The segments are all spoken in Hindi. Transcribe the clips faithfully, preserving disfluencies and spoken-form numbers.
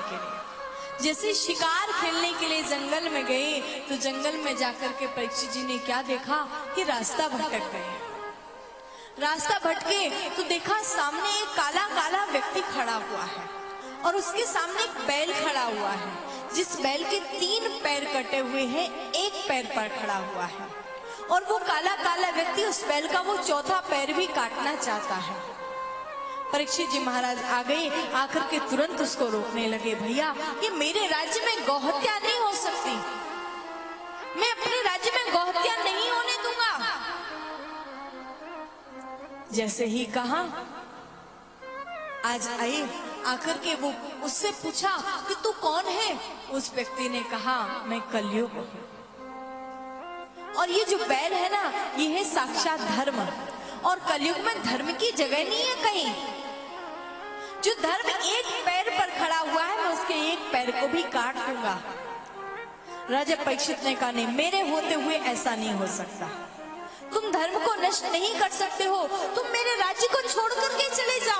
के लिए। जैसे शिकार खेलने के लिए जंगल में गए तो जंगल में जाकर के परीक्षित जी ने क्या देखा कि रास्ता भटक गए। रास्ता भटके तो देखा सामने एक काला काला व्यक्ति खड़ा हुआ है और उसके सामने एक बैल खड़ा हुआ है, जिस बैल के तीन पैर कटे हुए हैं, एक पैर पर खड़ा हुआ है। और वो काला काला व्यक्ति उस बैल का वो चौथा पैर भी काटना चाहता है। परीक्षित जी महाराज आ गए, आकर के तुरंत उसको रोकने लगे। भैया, ये मेरे राज्य में गौहत्या नहीं हो सकती, मैं अपने राज्य में गौहत्या नहीं होने दूंगा। जैसे ही कहा, आज आए, आकर के वो उससे पूछा कि तू कौन है। उस व्यक्ति ने कहा, मैं कलयुग हूं, और ये जो बैल है ना, ये है साक्षात धर्म, और कलयुग में धर्म की जगह नहीं है कहीं। जो धर्म एक पैर पर खड़ा हुआ है, मैं उसके एक पैर को भी काट दूंगा। राजा परीक्षित ने कहा, नहीं, मेरे होते हुए ऐसा नहीं हो सकता। तुम धर्म को नष्ट नहीं कर सकते हो, तुम मेरे राज्य को छोड़ करके चले जाओ।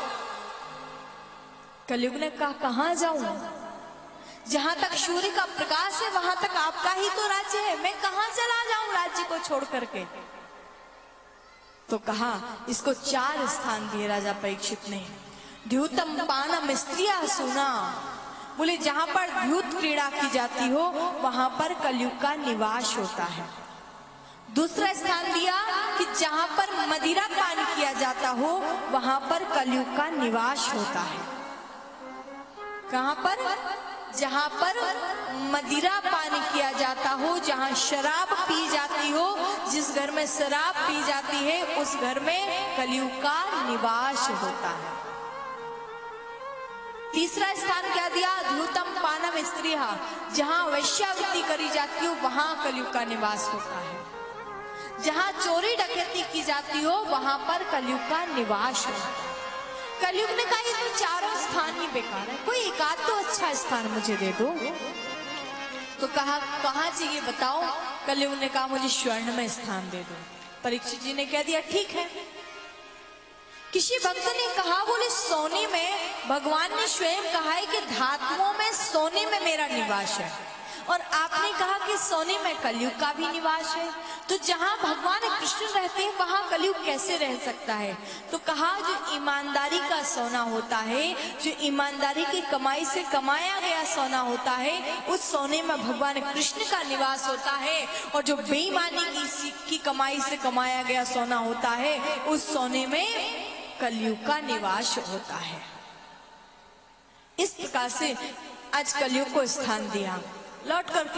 कलयुग ने कहा, कहां जाऊं? जहां तक सूर्य का प्रकाश है वहां तक आपका ही तो राज्य है, मैं कहां चला जाऊं राज्य को छोड़ करके। तो कहा, इसको चार स्थान दिए राजा परीक्षित ने। द्यूतम पानम स्त्रिया सुना, बोले जहां पर द्यूत क्रीड़ा की जाती हो वहां पर कलयुग का निवास होता है। दूसरा स्थान दिया कि जहां पर मदिरा पान किया जाता हो वहां पर कलयुग का निवास होता है। कहां पर? जहां पर मदिरा पान किया जाता हो, जहां शराब पी जाती हो, जिस घर में शराब पी जाती है उस घर में कलयुग का निवास होता है। तीसरा स्थान क्या दिया? धूतम पानम स्त्रिया, जहां वैश्यावृत्ति करी जाती हो वहां कलयुग का निवास होता है। जहां चोरी डकैती की जाती हो वहां पर कलयुग का निवास होता है। कलयुग ने कहा, ये तो चारों स्थान ही बेकार है, कोई एक आध तो अच्छा स्थान मुझे दे दो। तो कहा, कहां चाहिए बताओ? कलयुग ने कहा, मुझे स्वर्ण में स्थान दे दो। परीक्षित जी ने कह दिया, ठीक है। किसी भक्त ने कहा, बोले सोने में, भगवान ने स्वयं कहा है कि धातुओं में सोने में मेरा निवास है, और आपने कहा कि सोने में कलयुग का भी निवास है, तो जहां भगवान कृष्ण रहते हैं वहां कलयुग कैसे रह सकता है? तो कहा, जो ईमानदारी का सोना होता है, जो ईमानदारी की कमाई से कमाया गया सोना होता है, उस सोने में भगवान कृष्ण का निवास होता है, और जो बेईमानी की, की कमाई से कमाया गया सोना होता है, उस सोने में कलयुग का निवास होता है। इस प्रकार से आज कलयुग को स्थान दिया। लौट कर